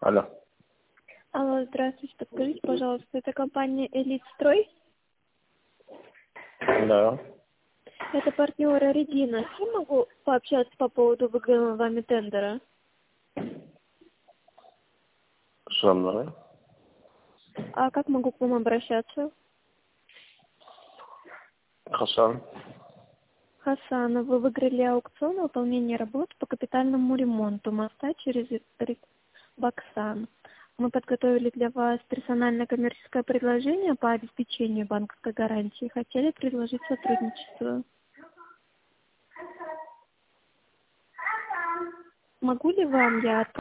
Алло. Алло, здравствуйте. Подскажите, пожалуйста, это компания «Элитстрой»? Да. Это партнера Регина. С кем могу пообщаться по поводу выигранного вами тендера? Со мной. А как могу к вам обращаться? Хасан. Хасан, вы выиграли аукцион на выполнение работ по капитальному ремонту моста через Баксан. Мы подготовили для вас персональное коммерческое предложение по обеспечению банковской гарантии. Хотели предложить сотрудничество. Могу ли вам я